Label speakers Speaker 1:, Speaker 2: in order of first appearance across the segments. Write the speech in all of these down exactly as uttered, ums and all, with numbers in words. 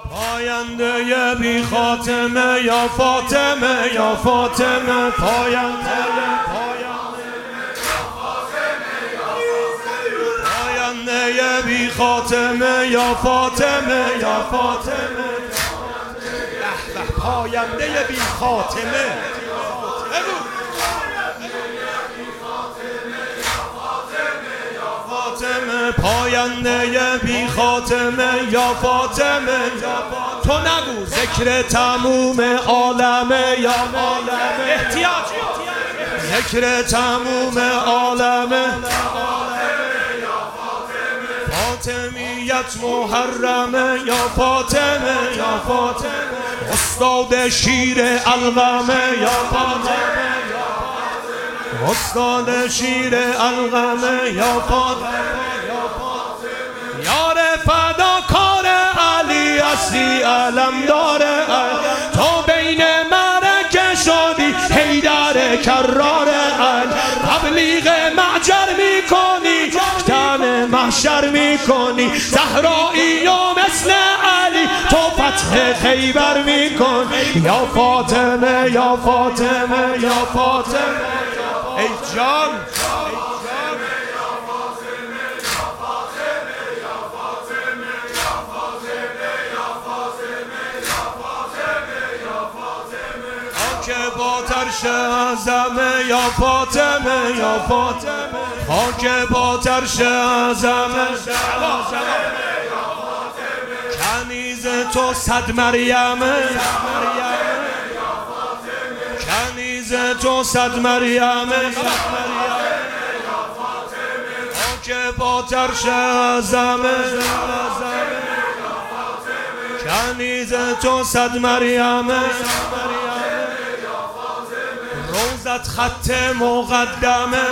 Speaker 1: پاینده بی خاتمه یا فاطمه یا فاطمه پاینده پاینده بی خاتمه یا فاطمه یا فاطمه پاینده بی خاتمه پاینده بی خاتمه یا فاطمه تو نگو ذکر تموم عالمه یا عالمه احتیاج ذکر تموم عالمه فاطمیت محرمه یا فاطمه یا فاطمه استاد شیر القمه یا فاطمه استاد شیر القمه یا فاطمه یار فداکار علی هستی علمدار تو بین مرکه شدی حیدر کرار علی تبلیغ معجر میکنی تن محشر میکنی زهرایی و مثل علی تو فتح خیبر میکنی یا فاطمه یا فاطمه یا فاطمه ای جان خاک با ترش اعظمه یا فاطمه یا فاطمه خاک با ترش اعظمه کنیز تو صد مریمه کنیز تو صد مریمه خاک با ترش اعظمه کنیز تو صد مریمه روزت خط مقدمه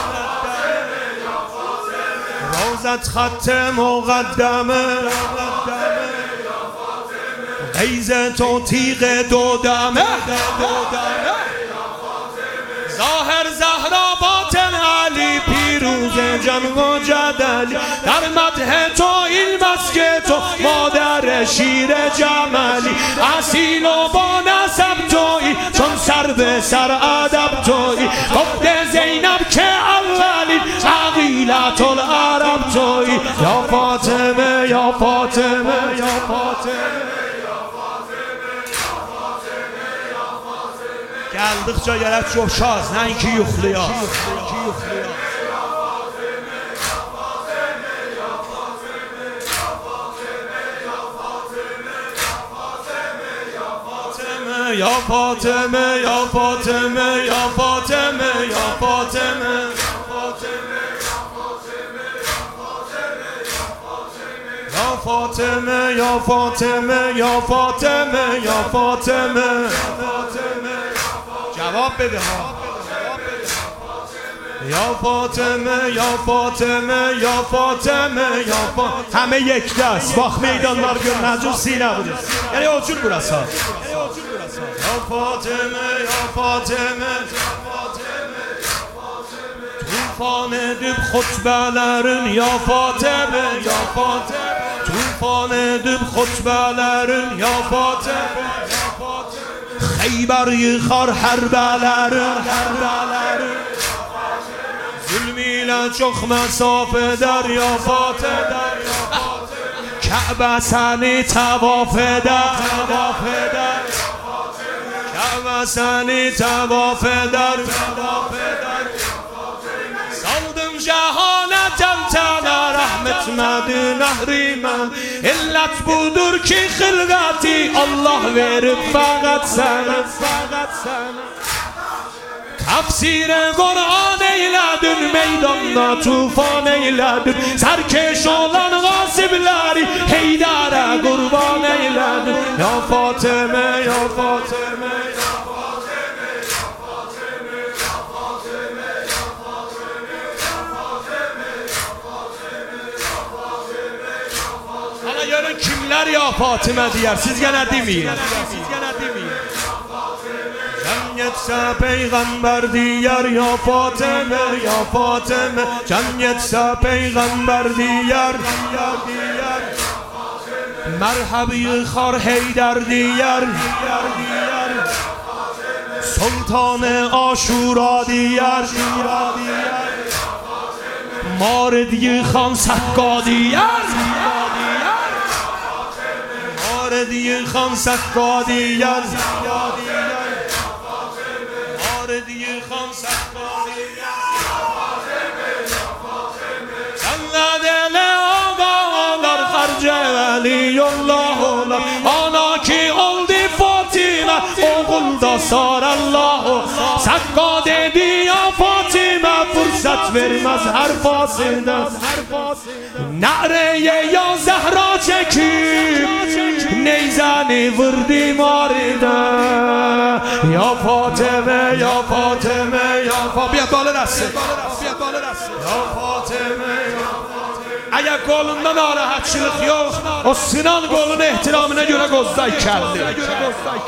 Speaker 1: روزت خط مقدمه غیظ تو تیغ دودمه ظاهر زهرا باطن علی پیروز جنگ و جدل در مدح تو این مسکه تو مادر شیر جملی اصیل و با نسب تویی چون سر به سر ادب تویی گفت زینب که اولی عقیلت العرب تویی یا فاطمه یا فاطمه یا فاطمه geldik cayarət coşaz, nəinki yuxlayaz. Ya Fatıma, ya Fatıma, ya Fatıma, ya Fatıma. Ya Fatıma, ya Fatıma, ya Fatıma, ya Fatıma. جواب بده ها یا فاطمه یا فاطمه یا فاطمه یا فاطمه همه یک دست باخ میدانlar görünəcək sinə budur yəni o cür burası ya Fatıma ya Fatıma tufan edib xutbələrin ya Fatıma ya Fatıma tufan edib xutbələrin ya Fatıma Xeybar yıxar hərbələrin Zulm ilə çox məsafədər ya Fatıma Kəbə səni təvaf edər Kəbə səni təvaf edər Saldım cəhanə təmtənə rəhmət mədin əhrimən İllət budur ki xilqəti Allah verib fəqət sənə Tafsir Kur'an eyledin meydanda tufan eyledin Serkeş olan gasipleri Heydar'a kurban eyledin Ya Fatıma ya Fatıma Hala görün kimler ya Fatıma diyer siz gene demeyin Siz gene demeyin Can yetse peygamber diyer ya Fatıma ya Fatıma Can yetse peygamber diyer مرحبی خار حیدر دیگر سلطان آشورا دیگر ماردی خان سکا دیگر ماردی خان سکا دیگر ماردی خان سکا دیگر دل آقا در خرج ولی الله آنا کی oldu Fatıma oğul da sar Allah sakka dedi ya Fatıma fırsat vermez her fasılda nareye ya Zehra çekip neyzani vurdu marida ya Fatıma ya Fatıma ya Fatıma bia بالا دسته bia بالا دسته ya Fatıma اگر قولunda narahatçılık yok o Sinan qolunun ehtiramına göre qozday kəlli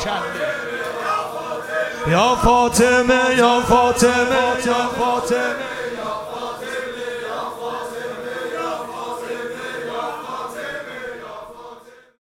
Speaker 1: ya Fatıma ya Fatıma ya Fatıma